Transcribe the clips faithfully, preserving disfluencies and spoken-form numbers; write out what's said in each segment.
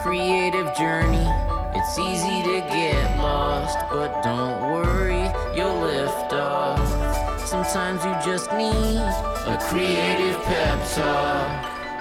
creative journey. It's easy to get lost, but don't worry, you'll lift off. Sometimes you just need a creative pep talk.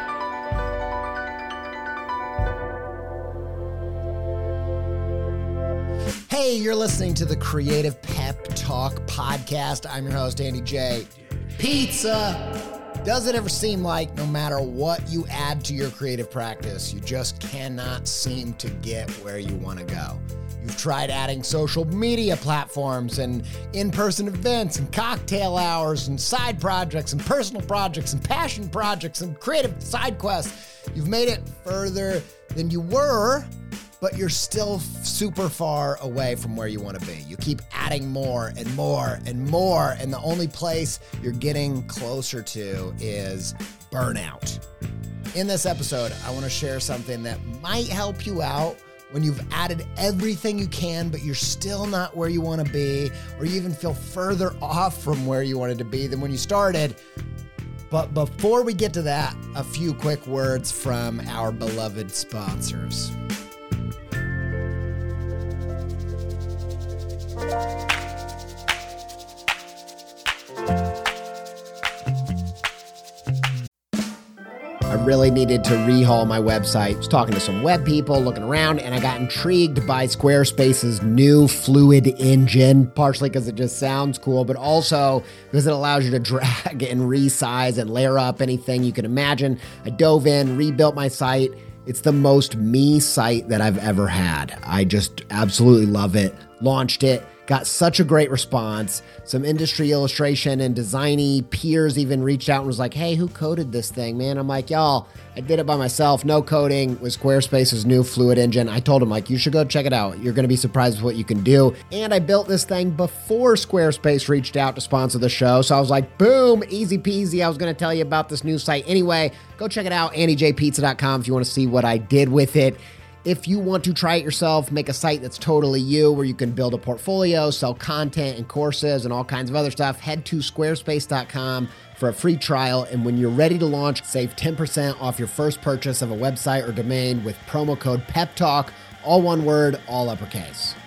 Hey, you're listening to the Creative Pep Talk podcast. I'm your host, Andy J. Pizza. Does it ever seem like no matter what you add to your creative practice, you just cannot seem to get where you want to go? You've tried adding social media platforms and in-person events and cocktail hours and side projects and personal projects and passion projects and creative side quests. You've made it further than you were, but you're still super far away from where you want to be. You keep adding more and more and more, and the only place you're getting closer to is burnout. In this episode, I want to share something that might help you out when you've added everything you can, but you're still not where you want to be, or you even feel further off from where you wanted to be than when you started. But before we get to that, a few quick words from our beloved sponsors. I really needed to rehaul my website. I was talking to some web people, looking around, and I got intrigued by Squarespace's new Fluid engine, partially because it just sounds cool, but also because it allows you to drag and resize and layer up anything you can imagine. I dove in, rebuilt my site. It's the most me site that I've ever had. I just absolutely love it. Launched it. Got such a great response. Some industry illustration and designy peers even reached out and was like, hey, who coded this thing, man? I'm like, y'all, I did it by myself. No coding with Squarespace's new Fluid engine. I told him, like, you should go check it out. You're going to be surprised with what you can do. And I built this thing before Squarespace reached out to sponsor the show. So I was like, boom, easy peasy. I was going to tell you about this new site anyway. Go check it out, andy j pizza dot com, if you want to see what I did with it. If you want to try it yourself, make a site that's totally you, where you can build a portfolio, sell content and courses and all kinds of other stuff, head to squarespace dot com for a free trial. And when you're ready to launch, save ten percent off your first purchase of a website or domain with promo code PEPTALK, all one word, all uppercase.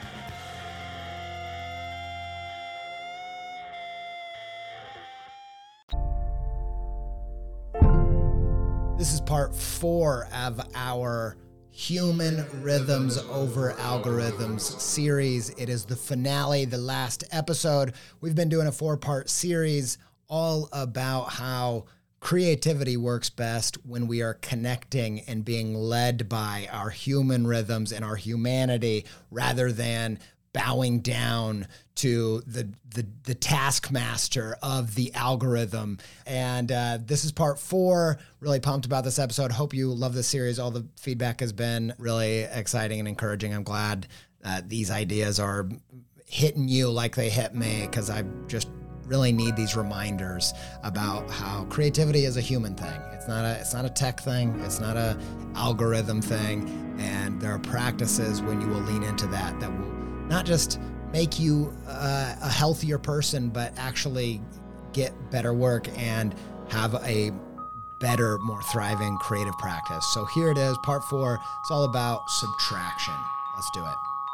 This is part four of our Human Rhythms Over Algorithms series. It is the finale, the last episode. We've been doing a four-part series all about how creativity works best when we are connecting and being led by our human rhythms and our humanity rather than bowing down to the the, the taskmaster of the algorithm. And uh, this is part four. Really pumped about this episode. Hope you love this series. All the feedback has been really exciting and encouraging. I'm glad uh, these ideas are hitting you like they hit me, because I just really need these reminders about how creativity is a human thing. It's not a it's not a tech thing. It's not a algorithm thing. And there are practices when you will lean into that that will not just make you uh, a healthier person, but actually get better work and have a better, more thriving creative practice. So here it is, part four. It's all about subtraction. Let's do it.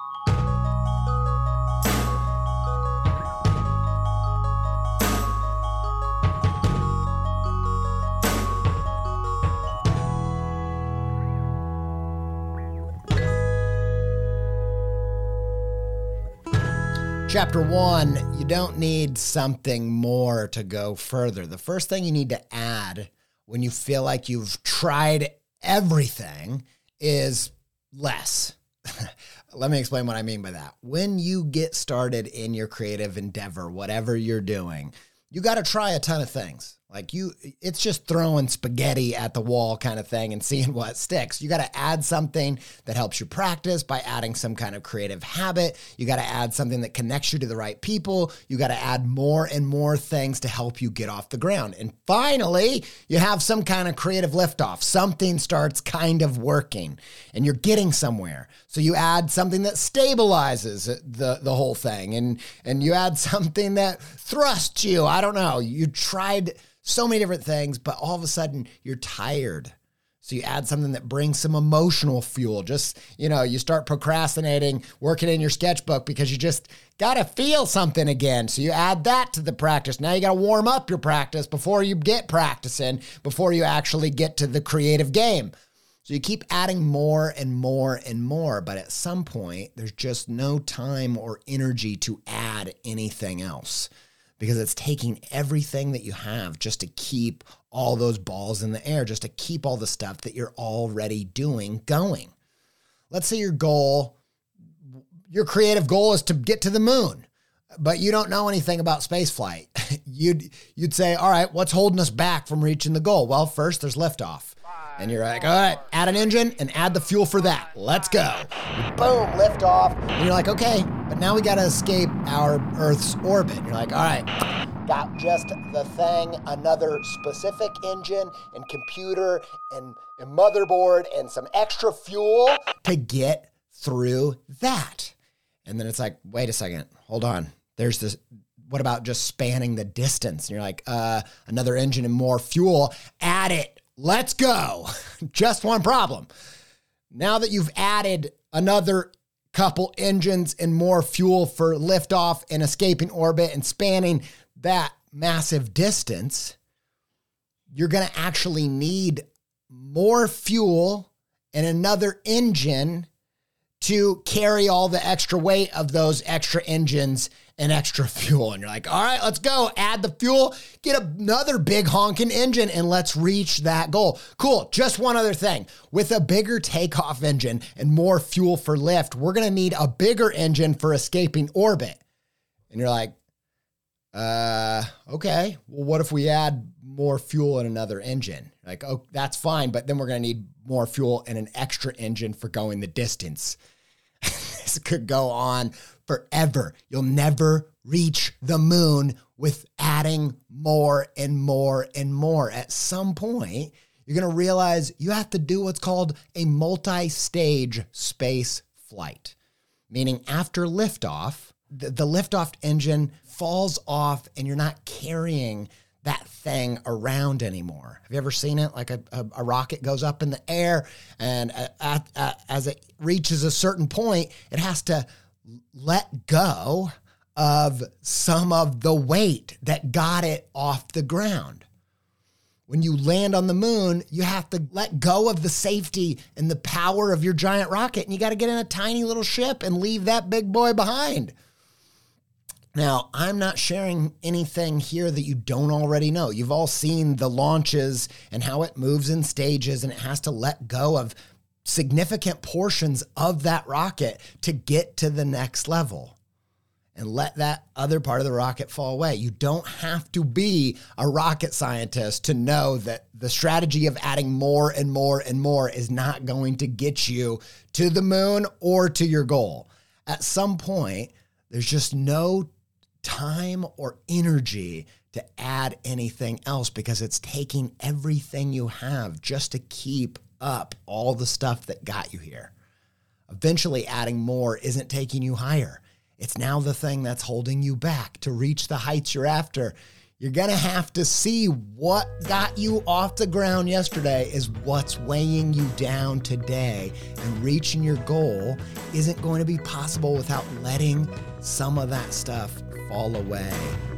Chapter one, you don't need something more to go further. The first thing you need to add when you feel like you've tried everything is less. Let me explain what I mean by that. When you get started in your creative endeavor, whatever you're doing, you got to try a ton of things. Like you, it's just throwing spaghetti at the wall kind of thing and seeing what sticks. You got to add something that helps you practice by adding some kind of creative habit. You got to add something that connects you to the right people. You got to add more and more things to help you get off the ground. And finally, you have some kind of creative liftoff. Something starts kind of working and you're getting somewhere. So you add something that stabilizes the, the whole thing, and, and you add something that thrusts you. I don't know. You tried so many different things, but all of a sudden you're tired. So you add something that brings some emotional fuel. Just, you know, you start procrastinating, working in your sketchbook because you just got to feel something again. So you add that to the practice. Now you got to warm up your practice before you get practicing, before you actually get to the creative game. So you keep adding more and more and more, but at some point, there's just no time or energy to add anything else because it's taking everything that you have just to keep all those balls in the air, just to keep all the stuff that you're already doing going. Let's say your goal, your creative goal is to get to the moon, but you don't know anything about spaceflight. you'd, you'd say, all right, what's holding us back from reaching the goal? Well, first there's liftoff. And you're like, all right, add an engine and add the fuel for that. Let's go. Boom, lift off. And you're like, okay, but now we got to escape our Earth's orbit. And you're like, all right, got just the thing, another specific engine and computer and, and motherboard and some extra fuel to get through that. And then it's like, wait a second, hold on. There's this, what about just spanning the distance? And you're like, uh, another engine and more fuel, add it. Let's go. Just one problem. Now that you've added another couple engines and more fuel for liftoff and escaping orbit and spanning that massive distance, you're going to actually need more fuel and another engine to carry all the extra weight of those extra engines and extra fuel. And you're like, all right, let's go. Add the fuel, get another big honking engine, and let's reach that goal. Cool. Just one other thing. With a bigger takeoff engine and more fuel for lift, we're going to need a bigger engine for escaping orbit. And you're like, uh, okay, well, what if we add more fuel and another engine? Like, oh, that's fine, but then we're going to need more fuel and an extra engine for going the distance. This could go on forever. You'll never reach the moon with adding more and more and more. At some point, you're going to realize you have to do what's called a multi-stage space flight, meaning after liftoff, the, the liftoff engine falls off and you're not carrying that thing around anymore. Have you ever seen it? Like a, a, a rocket goes up in the air and uh, uh, uh, as it reaches a certain point, it has to let go of some of the weight that got it off the ground. When you land on the moon, you have to let go of the safety and the power of your giant rocket, and you got to get in a tiny little ship and leave that big boy behind. Now, I'm not sharing anything here that you don't already know. You've all seen the launches and how it moves in stages, and it has to let go of significant portions of that rocket to get to the next level and let that other part of the rocket fall away. You don't have to be a rocket scientist to know that the strategy of adding more and more and more is not going to get you to the moon or to your goal. At some point, there's just no time or energy to add anything else because it's taking everything you have just to keep up all the stuff that got you here. Eventually, adding more isn't taking you higher. It's now the thing that's holding you back to reach the heights you're after. You're going to have to see what got you off the ground yesterday is what's weighing you down today. And reaching your goal isn't going to be possible without letting some of that stuff fall away.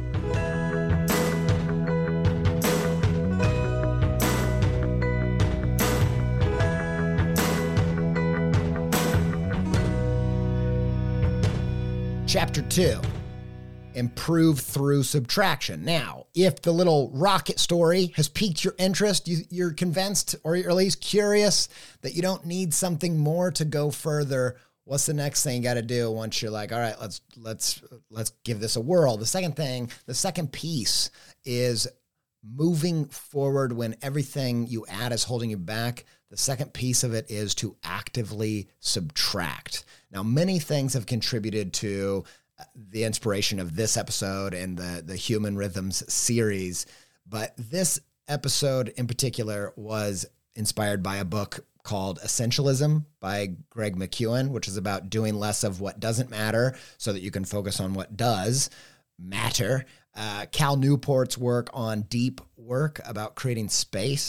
Chapter two, improve through subtraction. Now, if the little rocket story has piqued your interest, you, you're convinced or you're at least curious that you don't need something more to go further, what's the next thing you got to do once you're like, all right, let's let's let's give this a whirl? The second thing, the second piece is moving forward when everything you add is holding you back. The second piece of it is to actively subtract. Now, many things have contributed to the inspiration of this episode and the, the Human Rhythms series, but this episode in particular was inspired by a book called Essentialism by Greg McKeown, which is about doing less of what doesn't matter so that you can focus on what does matter. Uh, Cal Newport's work on deep work about creating space,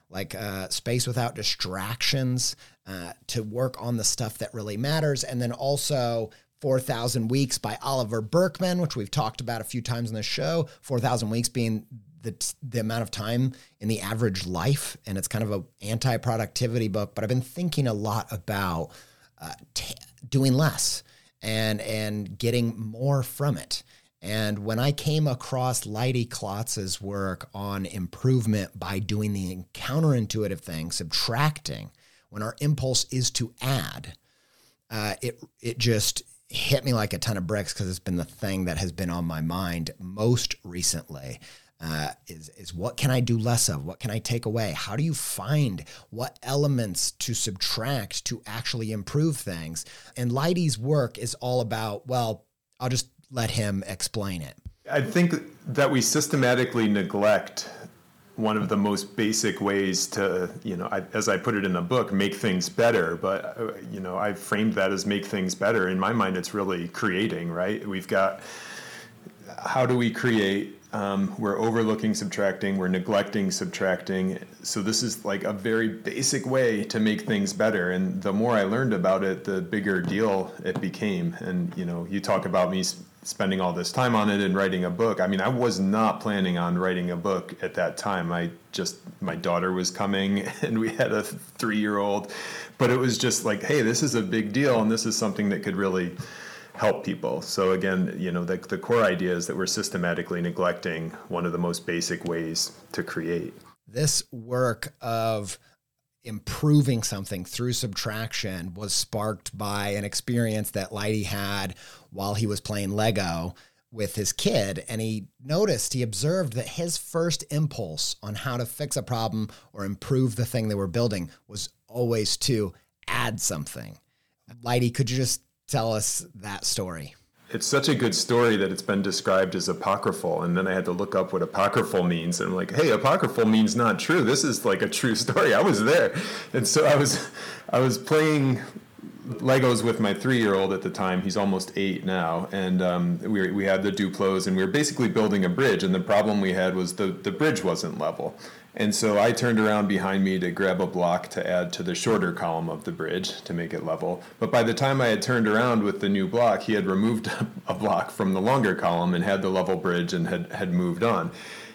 like uh, space without distractions, uh, to work on the stuff that really matters. And then also four thousand Weeks by Oliver Burkeman, which we've talked about a few times in the show. four thousand Weeks being the the amount of time in the average life. And it's kind of a anti-productivity book, but I've been thinking a lot about uh, t- doing less and, and getting more from it. And when I came across Leidy Klotz's work on improvement by doing the counterintuitive thing, subtracting, when our impulse is to add, uh, it it just hit me like a ton of bricks, because it's been the thing that has been on my mind most recently. Uh, is is what can I do less of? What can I take away? How do you find what elements to subtract to actually improve things? And Leidy's work is all about, well, I'll just let him explain it. I think that we systematically neglect one of the most basic ways to, you know, I, as I put it in the book, make things better. But, uh, you know, I've framed that as make things better. In my mind, it's really creating, right? We've got, how do we create? Um, we're overlooking subtracting, we're neglecting subtracting. So this is like a very basic way to make things better. And the more I learned about it, the bigger deal it became. And, you know, you talk about me sp- spending all this time on it and writing a book. I mean, I was not planning on writing a book at that time. I just, my daughter was coming and we had a three-year-old, but it was just like, hey, this is a big deal. And this is something that could really help people. So again, you know, the, the core idea is that we're systematically neglecting one of the most basic ways to create. This work of improving something through subtraction was sparked by an experience that Leidy had while he was playing Lego with his kid. And he noticed, he observed that his first impulse on how to fix a problem or improve the thing they were building was always to add something. Leidy, could you just tell us that story? It's such a good story that it's been described as apocryphal. And then I had to look up what apocryphal means. And I'm like, hey, apocryphal means not true. This is like a true story. I was there. And so I was, I was playing Legos with my three-year-old at the time. He's almost eight now. And um, we we had the Duplos, and we were basically building a bridge. And the problem we had was the, the bridge wasn't level. And so I turned around behind me to grab a block to add to the shorter column of the bridge to make it level. But by the time I had turned around with the new block, he had removed a block from the longer column and had the level bridge and had, had moved on.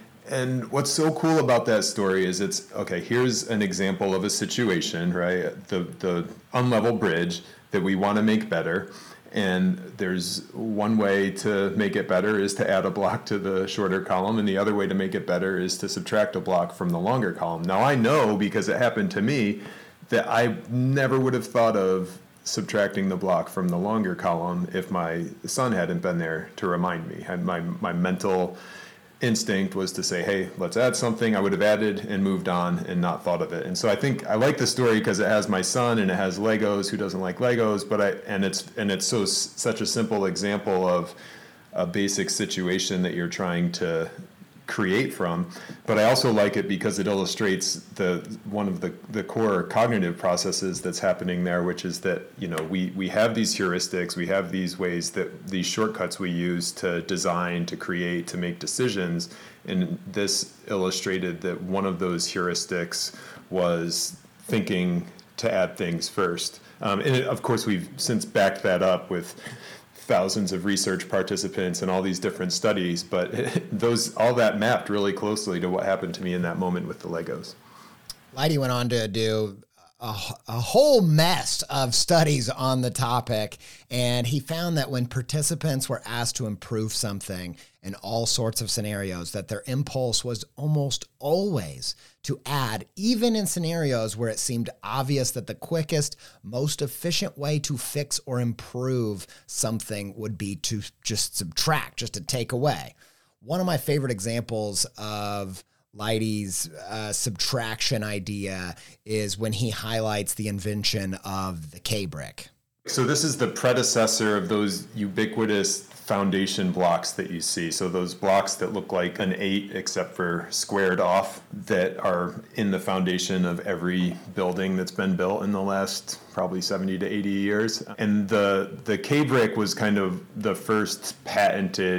And what's so cool about that story is it's, okay, here's an example of a situation, right? The, the unlevel bridge that we want to make better. And there's one way to make it better is to add a block to the shorter column, and the other way to make it better is to subtract a block from the longer column. Now I know, because it happened to me, that I never would have thought of subtracting the block from the longer column if my son hadn't been there to remind me. And my, my mental instinct was to say, hey, let's add something. I would have added and moved on and not thought of it. And so I think I like the story because it has my son and it has Legos. Who doesn't like Legos? But I and it's and it's so such a simple example of a basic situation that you're trying to create from. But I also like it because it illustrates the one of the, the core cognitive processes that's happening there, which is that, you know, we, we have these heuristics, we have these ways that these shortcuts we use to design, to create, to make decisions. And this illustrated that one of those heuristics was thinking to add things first. Um, and it, of course, we've since backed that up with thousands of research participants and all these different studies, but those all that mapped really closely to what happened to me in that moment with the Legos. Leidy went on to do a, a whole mess of studies on the topic, and he found that when participants were asked to improve something in all sorts of scenarios, that their impulse was almost always to add, even in scenarios where it seemed obvious that the quickest, most efficient way to fix or improve something would be to just subtract, just to take away. One of my favorite examples of Leidy's uh, subtraction idea is when he highlights the invention of the K-brick. So this is the predecessor of those ubiquitous foundation blocks that you see. So those blocks that look like an eight except for squared off, that are in the foundation of every building that's been built in the last probably seventy to eighty years. And the the K-brick was kind of the first patented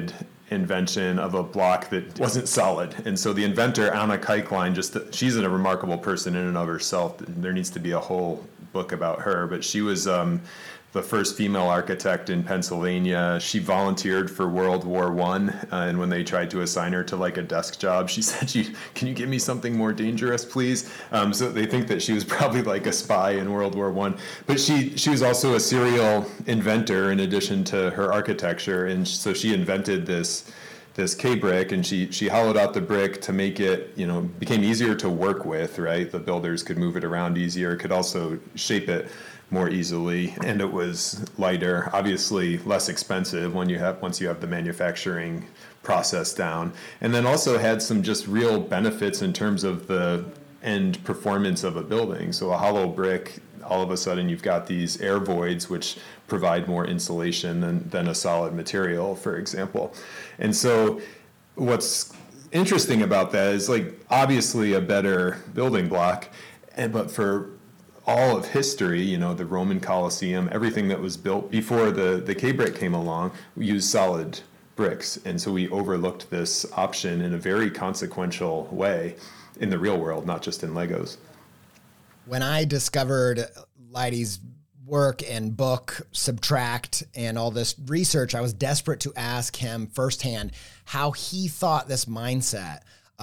invention of a block that wasn't solid. And so the inventor, Anna Kykline, just she's a remarkable person in and of herself. There needs to be a whole book about her, but she was um, the first female architect in Pennsylvania. She volunteered for World War One, uh, and when they tried to assign her to like a desk job, she said, "She, can you give me something more dangerous, please?" Um, so they think that she was probably like a spy in World War One. But she she was also a serial inventor in addition to her architecture, and so she invented this this K brick, and she she hollowed out the brick to make it, you know, became easier to work with, right? The builders could move it around easier, could also shape it more easily, and it was lighter, obviously less expensive when you have once you have the manufacturing process down, and then also had some just real benefits in terms of the end performance of a building. So a hollow brick, all of a sudden you've got these air voids which provide more insulation than, than a solid material, for example. And so what's interesting about that is, like, obviously a better building block, and but for all of history, you know, the Roman Colosseum, everything that was built before the, the K-brick came along, we used solid bricks. And so we overlooked this option in a very consequential way in the real world, not just in Legos. When I discovered Leidy's work and book, Subtract, and all this research, I was desperate to ask him firsthand how he thought this mindset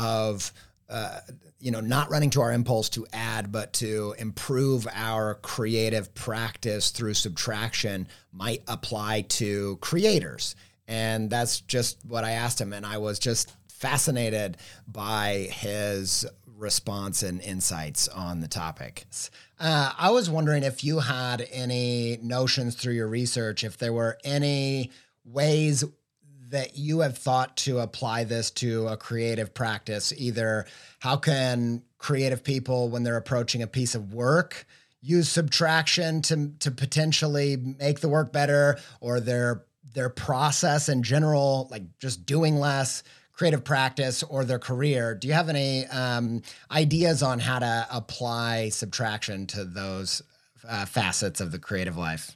of Uh, you know, not running to our impulse to add, but to improve our creative practice through subtraction might apply to creators. And that's just what I asked him. And I was just fascinated by his response and insights on the topic. Uh, I was wondering if you had any notions through your research, if there were any ways that you have thought to apply this to a creative practice. Either how can creative people, when they're approaching a piece of work, use subtraction to to potentially make the work better, or their their process in general, like just doing less, creative practice, or their career. Do you have any um, ideas on how to apply subtraction to those uh, facets of the creative life?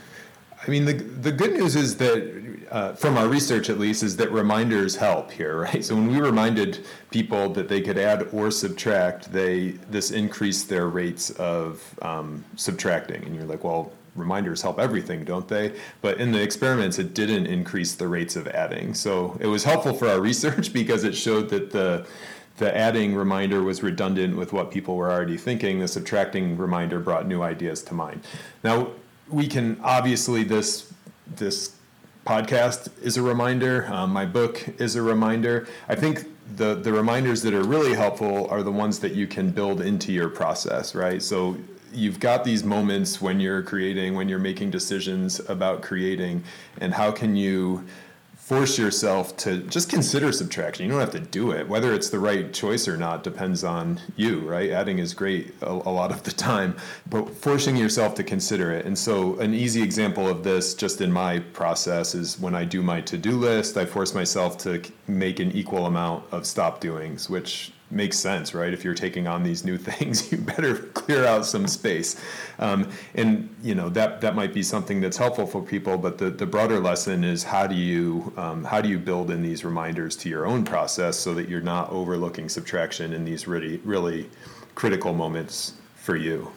I mean, the the good news is that, uh, from our research at least, is that reminders help here, right? So when we reminded people that they could add or subtract, they this increased their rates of um, subtracting. And you're like, well, reminders help everything, don't they? But in the experiments, it didn't increase the rates of adding. So it was helpful for our research because it showed that the the adding reminder was redundant with what people were already thinking. The subtracting reminder brought new ideas to mind. Now, we can obviously, this this podcast is a reminder. Um, my book is a reminder. I think the the reminders that are really helpful are the ones that you can build into your process, right? So you've got these moments when you're creating, when you're making decisions about creating, and how can you force yourself to just consider subtraction. You don't have to do it. Whether it's the right choice or not depends on you, right? Adding is great a, a lot of the time, but forcing yourself to consider it. And so an easy example of this just in my process is when I do my to-do list, I force myself to make an equal amount of stop doings, which makes sense, right? If you're taking on these new things, you better clear out some space. Um, and, you know, that that might be something that's helpful for people, but the, the broader lesson is how do you um, how do you build in these reminders to your own process so that you're not overlooking subtraction in these really, really critical moments for you?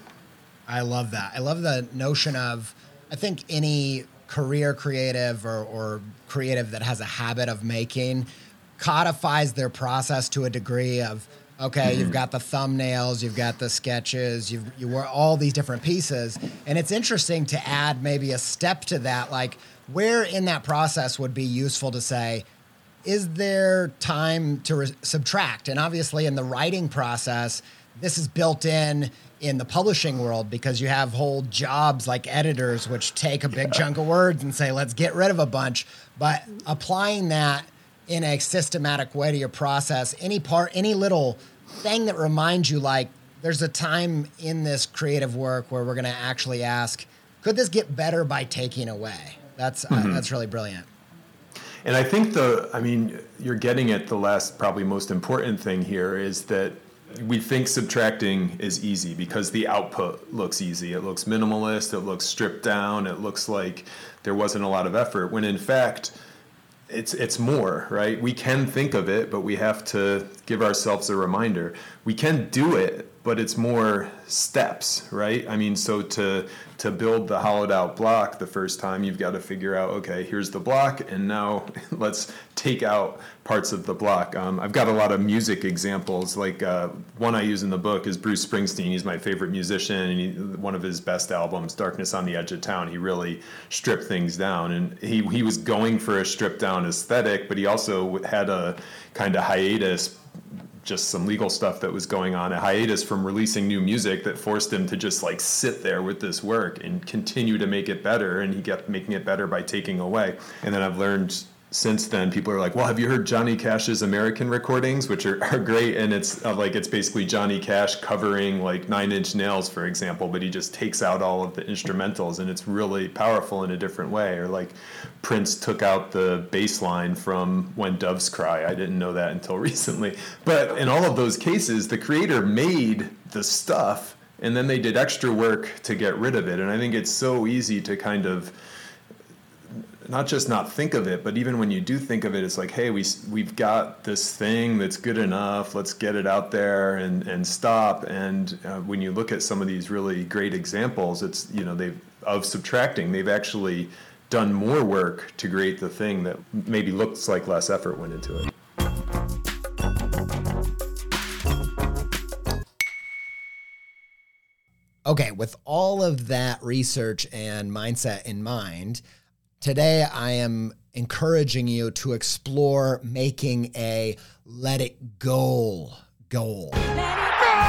I love that. I love the notion of, I think any career creative or, or creative that has a habit of making codifies their process to a degree of, okay, mm-hmm. you've got the thumbnails, you've got the sketches, you've, you were all these different pieces. And it's interesting to add maybe a step to that, like where in that process would be useful to say, is there time to re- subtract? And obviously in the writing process, this is built in in the publishing world because you have whole jobs like editors, which take a big yeah. chunk of words and say, let's get rid of a bunch. But applying that in a systematic way to your process, any part, any little thing that reminds you, like, there's a time in this creative work where we're going to actually ask, could this get better by taking away? That's mm-hmm. uh, that's really brilliant. And I think the, I mean, you're getting at the last, probably most important thing here is that we think subtracting is easy because the output looks easy. It looks minimalist. It looks stripped down. It looks like there wasn't a lot of effort, when in fact, it's it's more, right? We can think of it, but we have to give ourselves a reminder. We can do it, but it's more steps, right? I mean, so to to build the hollowed out block the first time, you've got to figure out, okay, here's the block, and now let's take out parts of the block. Um, I've got a lot of music examples. Like uh, one I use in the book is Bruce Springsteen. He's my favorite musician, and he, one of his best albums, Darkness on the Edge of Town, he really stripped things down. And he, he was going for a stripped down aesthetic, but he also had a kind of hiatus, just some legal stuff that was going on, a hiatus from releasing new music that forced him to just like sit there with this work and continue to make it better. And he kept making it better by taking away. And then I've learned since then, people are like, well, have you heard Johnny Cash's American recordings, which are, are great. And it's uh, like, it's basically Johnny Cash covering like Nine Inch Nails, for example, but he just takes out all of the instrumentals and it's really powerful in a different way. Or like Prince took out the bass line from When Doves Cry. I didn't know that until recently. But in all of those cases, the creator made the stuff and then they did extra work to get rid of it. And I think it's so easy to kind of not just not think of it, but even when you do think of it, it's like, hey, we, we've got this thing that's good enough. Let's get it out there and, and stop. And uh, when you look at some of these really great examples, it's, you know, they've of subtracting, they've actually done more work to create the thing that maybe looks like less effort went into it. Okay, with all of that research and mindset in mind, today I am encouraging you to explore making a let it go goal. Let it go!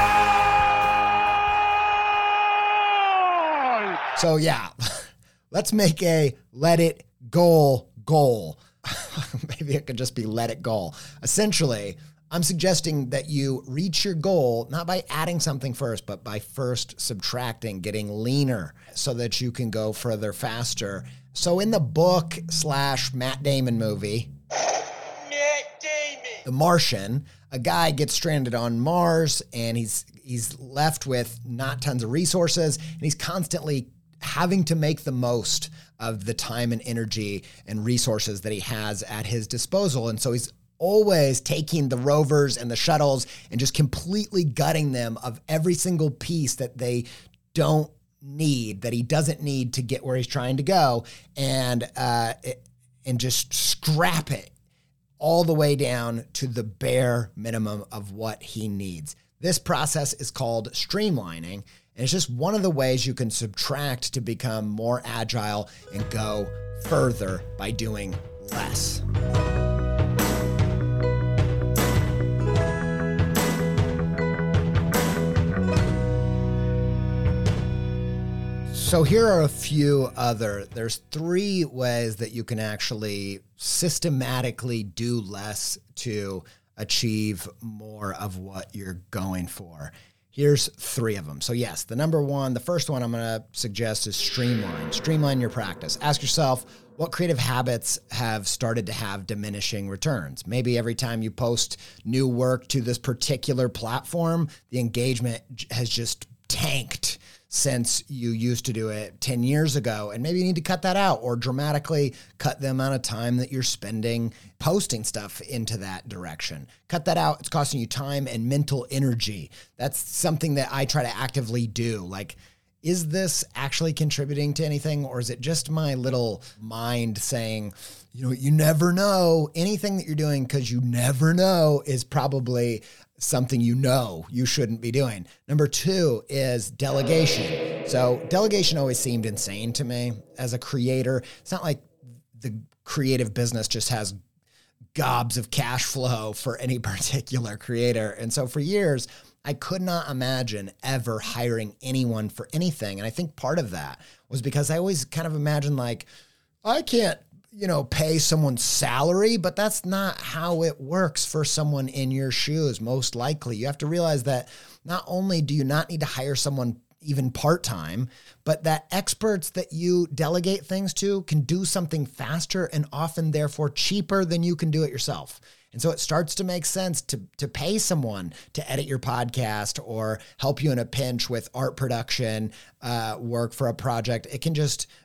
So yeah, let's make a let it go goal. Maybe it could just be let it go. Essentially, I'm suggesting that you reach your goal not by adding something first, but by first subtracting, getting leaner so that you can go further faster. So in the book slash Matt Damon movie, Matt Damon, The Martian, a guy gets stranded on Mars and he's he's left with not tons of resources and he's constantly having to make the most of the time and energy and resources that he has at his disposal. And so he's always taking the rovers and the shuttles and just completely gutting them of every single piece that they don't need, that he doesn't need to get where he's trying to go, and uh, and just scrap it all the way down to the bare minimum of what he needs. This process is called streamlining, and it's just one of the ways you can subtract to become more agile and go further by doing less. So here are a few other, there's three ways that you can actually systematically do less to achieve more of what you're going for. Here's three of them. So yes, the number one, the first one I'm going to suggest is streamline. Streamline your practice. Ask yourself, what creative habits have started to have diminishing returns? Maybe every time you post new work to this particular platform, the engagement has just tanked since you used to do it ten years ago. And maybe you need to cut that out or dramatically cut the amount of time that you're spending posting stuff into that direction. Cut that out. It's costing you time and mental energy. That's something that I try to actively do. Like, is this actually contributing to anything, or is it just my little mind saying, you know, you never know? Anything that you're doing because you never know is probably something you know you shouldn't be doing. Number two is delegation. So delegation always seemed insane to me as a creator. It's not like the creative business just has gobs of cash flow for any particular creator. And so for years, I could not imagine ever hiring anyone for anything. And I think part of that was because I always kind of imagined like, I can't, you know, pay someone's salary, but that's not how it works for someone in your shoes. Most likely, you have to realize that not only do you not need to hire someone even part-time, but that experts that you delegate things to can do something faster and often therefore cheaper than you can do it yourself. And so it starts to make sense to, to pay someone to edit your podcast or help you in a pinch with art production, uh, work for a project. It can just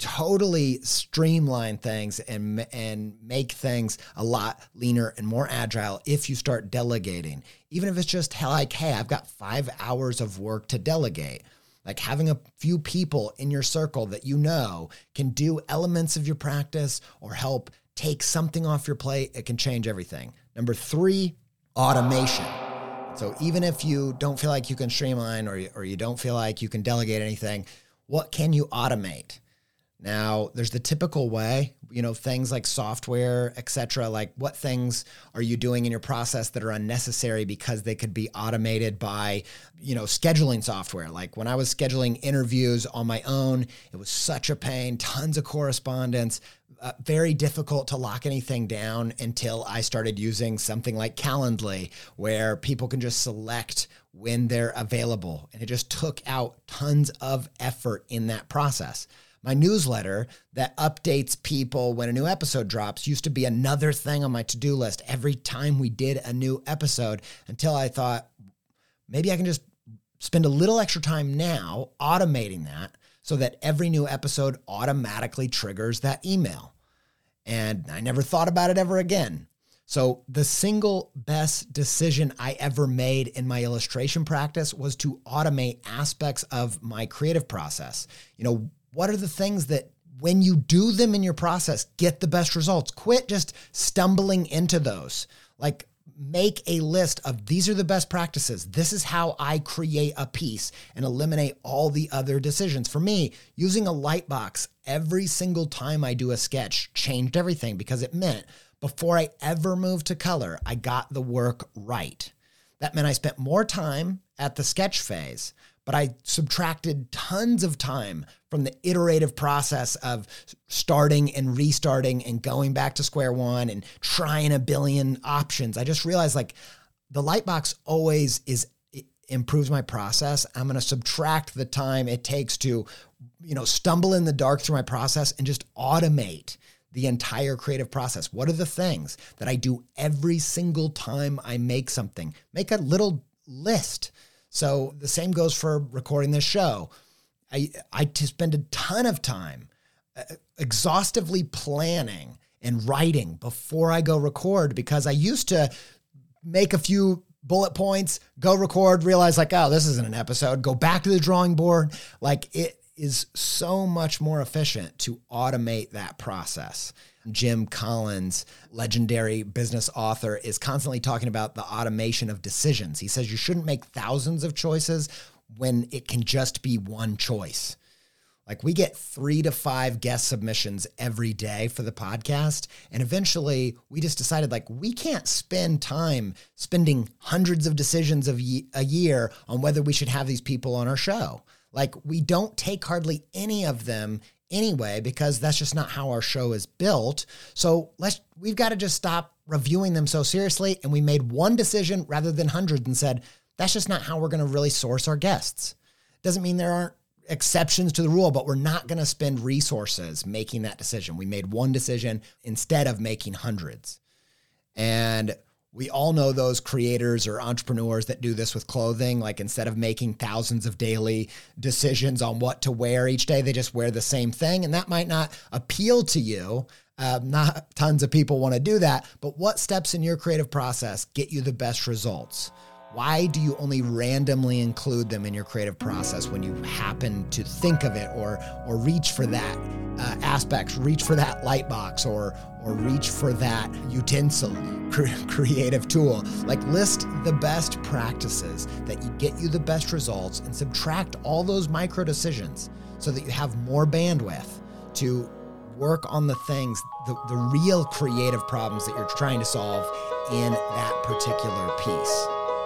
totally streamline things and and make things a lot leaner and more agile if you start delegating. Even if it's just like, hey, I've got five hours of work to delegate. Like having a few people in your circle that you know can do elements of your practice or help take something off your plate, it can change everything. Number three, automation. So even if you don't feel like you can streamline or you, or you don't feel like you can delegate anything, what can you automate? Now, there's the typical way, you know, things like software, et cetera. Like what things are you doing in your process that are unnecessary because they could be automated by, you know, scheduling software. Like when I was scheduling interviews on my own, it was such a pain, tons of correspondence, uh, very difficult to lock anything down until I started using something like Calendly, where people can just select when they're available. And it just took out tons of effort in that process. My newsletter that updates people when a new episode drops used to be another thing on my to-do list every time we did a new episode, until I thought, maybe I can just spend a little extra time now automating that so that every new episode automatically triggers that email. And I never thought about it ever again. So the single best decision I ever made in my illustration practice was to automate aspects of my creative process. You know, what are the things that when you do them in your process, get the best results? Quit just stumbling into those. Like make a list of these are the best practices. This is how I create a piece, and eliminate all the other decisions. For me, using a light box every single time I do a sketch changed everything, because it meant before I ever moved to color, I got the work right. That meant I spent more time at the sketch phase, but I subtracted tons of time from the iterative process of starting and restarting and going back to square one and trying a billion options. I just realized like the Lightbox always is improves my process. I'm going to subtract the time it takes to, you know, stumble in the dark through my process and just automate the entire creative process. What are the things that I do every single time I make something? Make a little list. So the same goes for recording this show. I I to spend a ton of time uh, exhaustively planning and writing before I go record, because I used to make a few bullet points, go record, realize like, oh, this isn't an episode, go back to the drawing board. Like it is so much more efficient to automate that process. Jim Collins, legendary business author, is constantly talking about the automation of decisions. He says you shouldn't make thousands of choices when it can just be one choice. Like we get three to five guest submissions every day for the podcast. And eventually we just decided like we can't spend time spending hundreds of decisions of a year on whether we should have these people on our show. Like we don't take hardly any of them anyway, because that's just not how our show is built. So let's, we've got to just stop reviewing them so seriously. And we made one decision rather than hundreds and said, that's just not how we're going to really source our guests. Doesn't mean there aren't exceptions to the rule, but we're not going to spend resources making that decision. We made one decision instead of making hundreds. And we all know those creators or entrepreneurs that do this with clothing. Like instead of making thousands of daily decisions on what to wear each day, they just wear the same thing. And that might not appeal to you. Uh, not tons of people want to do that. But what steps in your creative process get you the best results? Why do you only randomly include them in your creative process when you happen to think of it, or or reach for that uh, aspect, reach for that light box, or or reach for that utensil, cre- creative tool? Like list the best practices that you get you the best results, and subtract all those micro decisions so that you have more bandwidth to work on the things, the, the real creative problems that you're trying to solve in that particular piece.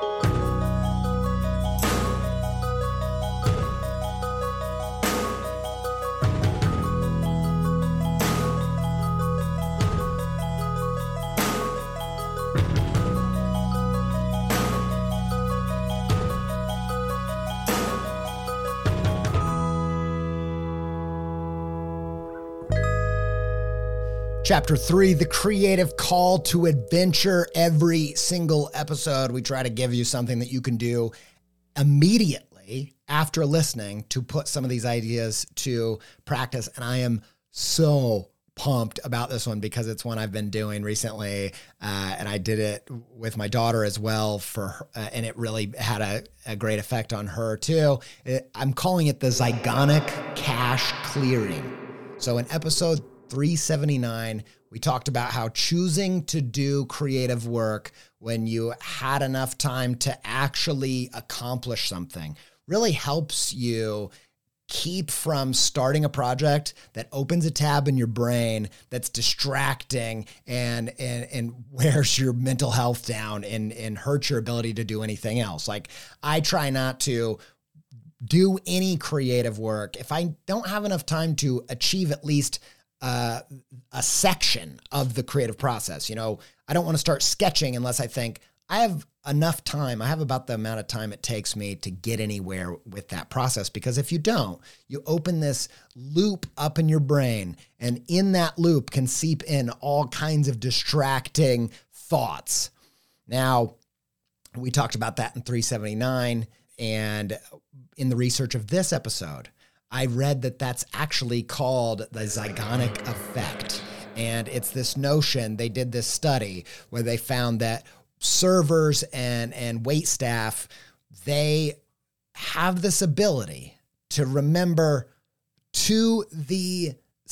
Chapter three, the creative call to adventure. Every single episode, we try to give you something that you can do immediately recently, after listening, to put some of these ideas to practice. And I am so pumped about this one because it's one I've been doing recently. Uh, and I did it with my daughter as well for her, uh, and it really had a, a great effect on her too. It, I'm calling it the Zeigarnik cache clearing. So in episode three seventy-nine, we talked about how choosing to do creative work when you had enough time to actually accomplish something really helps you keep from starting a project that opens a tab in your brain that's distracting and and and wears your mental health down and, and hurts your ability to do anything else. Like, I try not to do any creative work if I don't have enough time to achieve at least uh, a section of the creative process. You know, I don't want to start sketching unless I think I have enough time. I have about the amount of time it takes me to get anywhere with that process. Because if you don't, you open this loop up in your brain, and in that loop can seep in all kinds of distracting thoughts. Now, we talked about that in three seventy-nine, and in the research of this episode, I read that that's actually called the Zeigarnik effect. And it's this notion, they did this study where they found that servers and, and wait staff, they have this ability to remember to the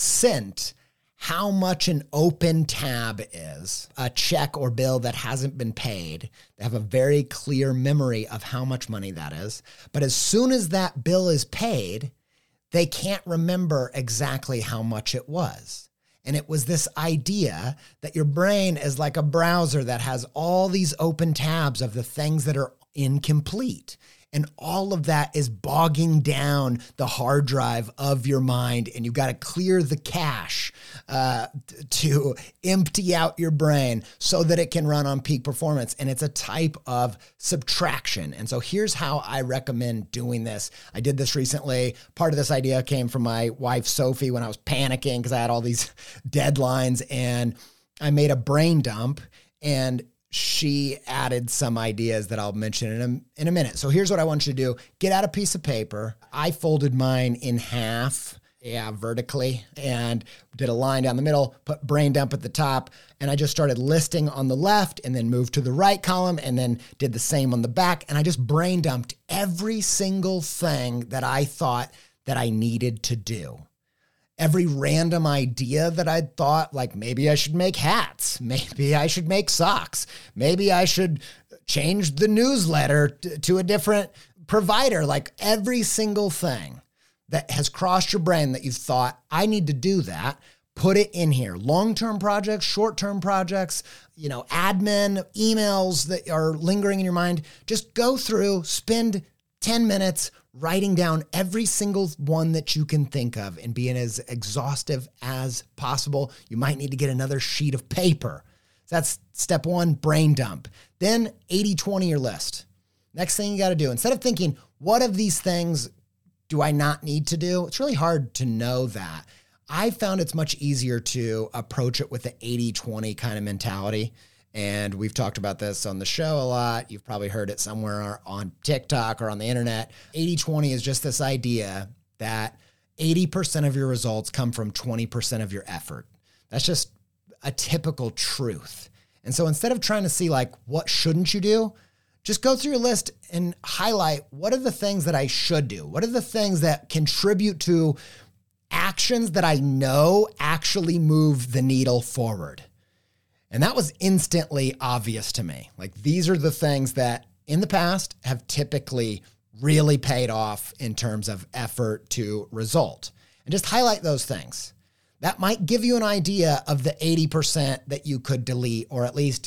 cent how much an open tab is, a check or bill that hasn't been paid. They have a very clear memory of how much money that is. But as soon as that bill is paid, they can't remember exactly how much it was. And it was this idea that your brain is like a browser that has all these open tabs of the things that are incomplete. And all of that is bogging down the hard drive of your mind. And you've got to clear the cache uh, to empty out your brain so that it can run on peak performance. And it's a type of subtraction. And so here's how I recommend doing this. I did this recently. Part of this idea came from my wife, Sophie, when I was panicking because I had all these deadlines, and I made a brain dump, and she added some ideas that I'll mention in a, in a minute. So here's what I want you to do. Get out a piece of paper. I folded mine in half, yeah, vertically, and did a line down the middle, put brain dump at the top, and I just started listing on the left and then moved to the right column and then did the same on the back. And I just brain dumped every single thing that I thought that I needed to do. Every random idea that I'd thought, like maybe I should make hats, maybe I should make socks, maybe I should change the newsletter t- to a different provider, like every single thing that has crossed your brain that you've thought, I need to do that, put it in here. Long-term projects, short-term projects, you know, admin, emails that are lingering in your mind. Just go through, spend ten minutes writing down every single one that you can think of and being as exhaustive as possible. You might need to get another sheet of paper. So that's step one, brain dump. Then eighty twenty your list. Next thing you got to do, instead of thinking, what of these things do I not need to do? It's really hard to know that. I found it's much easier to approach it with the eighty twenty kind of mentality. And we've talked about this on the show a lot. You've probably heard it somewhere on TikTok or on the internet. eighty twenty is just this idea that eighty percent of your results come from twenty percent of your effort. That's just a typical truth. And so instead of trying to see like, what shouldn't you do? Just go through your list and highlight, what are the things that I should do? What are the things that contribute to actions that I know actually move the needle forward? And that was instantly obvious to me. Like, these are the things that in the past have typically really paid off in terms of effort to result. And just highlight those things. That might give you an idea of the eighty percent that you could delete, or at least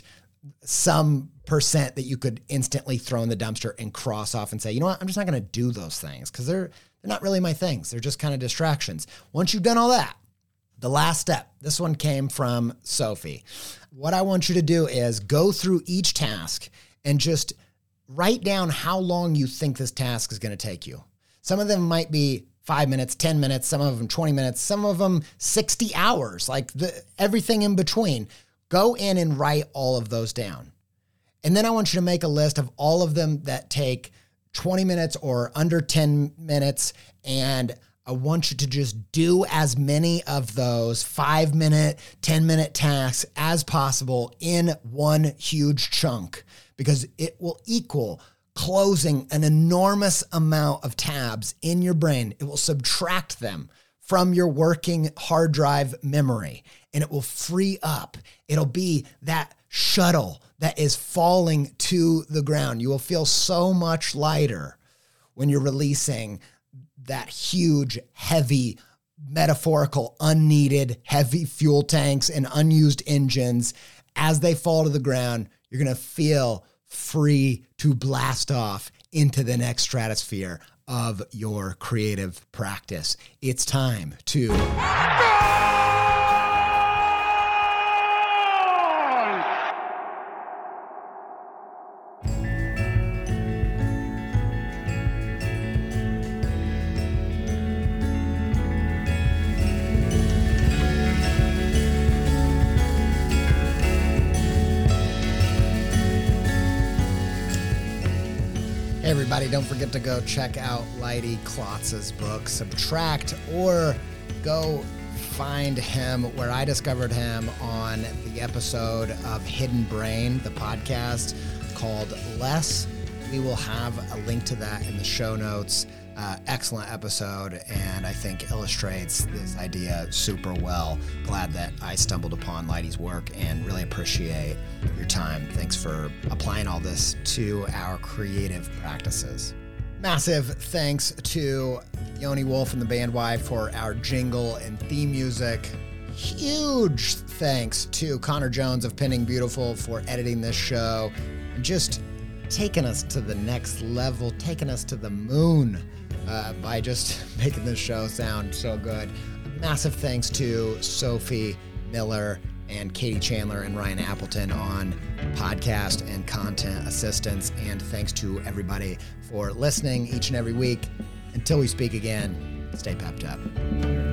some percent that you could instantly throw in the dumpster and cross off and say, you know what, I'm just not going to do those things because they're, they're not really my things. They're just kind of distractions. Once you've done all that, the last step, this one came from Sophie. What I want you to do is go through each task and just write down how long you think this task is going to take you. Some of them might be five minutes, ten minutes, some of them twenty minutes, some of them sixty hours, like the, everything in between. Go in and write all of those down. And then I want you to make a list of all of them that take twenty minutes or under ten minutes, and I want you to just do as many of those five minute, ten minute tasks as possible in one huge chunk, because it will equal closing an enormous amount of tabs in your brain. It will subtract them from your working hard drive memory, and it will free up. It'll be that shuttle that is falling to the ground. You will feel so much lighter when you're releasing that huge, heavy, metaphorical, unneeded, heavy fuel tanks and unused engines. As they fall to the ground, you're going to feel free to blast off into the next stratosphere of your creative practice. It's time to... Hey everybody, don't forget to go check out Leidy Klotz's book, Subtract, or go find him where I discovered him on the episode of Hidden Brain, the podcast called Less. We will have a link to that in the show notes. Uh, excellent episode, and I think illustrates this idea super well. Glad that I stumbled upon Leidy's work and really appreciate your time. Thanks for applying all this to our creative practices. Massive thanks to Yoni Wolf and the Band Y for our jingle and theme music. Huge thanks to Connor Jones of Pinning Beautiful for editing this show and just taking us to the next level, taking us to the moon. Uh, by just making this show sound so good. Massive thanks to Sophie Miller and Katie Chandler and Ryan Appleton on podcast and content assistance. And thanks to everybody for listening each and every week. Until we speak again, stay pepped up.